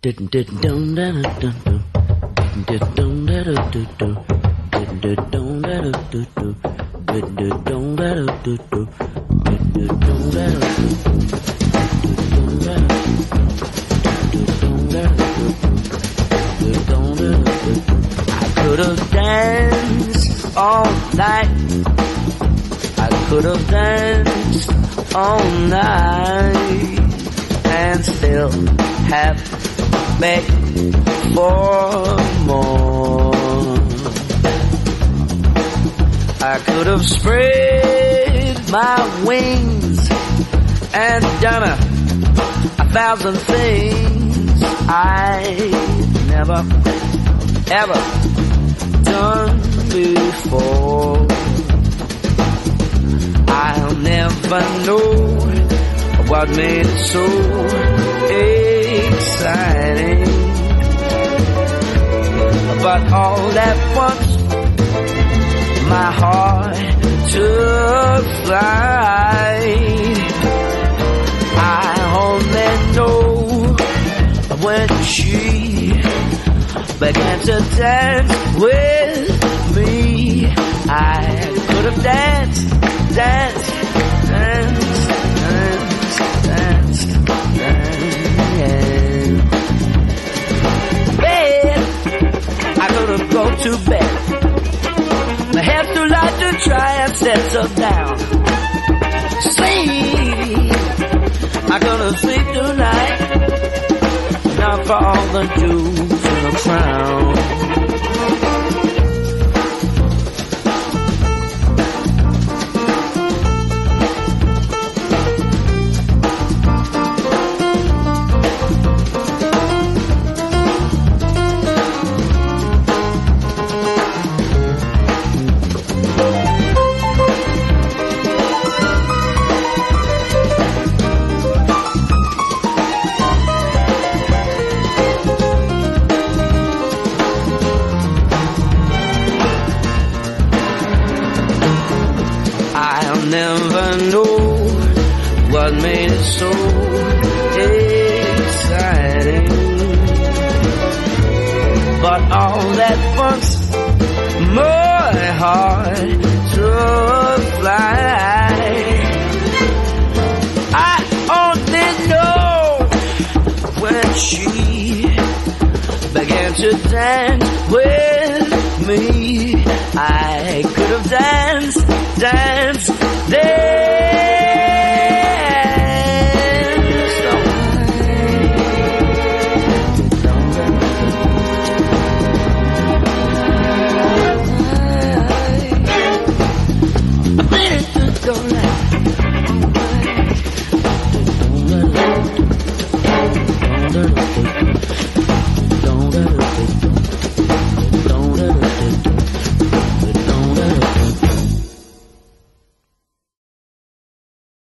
could have danced all night. I could have danced all night and still have begged for more. I could have spread my wings and done 1,000 things I never ever done before. I'll never know what made it so exciting, but all at once my heart took flight. I only know when she began to dance with me. I could have danced, danced, danced, danced, danced, danced. Bed, I could have gone to bed. My head's too light to try and settle down. Sleep, I could have sleep tonight. Not for all the jewels in the crown. Never know what made it so exciting, but all at once my heart took flight. I only know when she began to dance with me. I could have danced, danced, danced.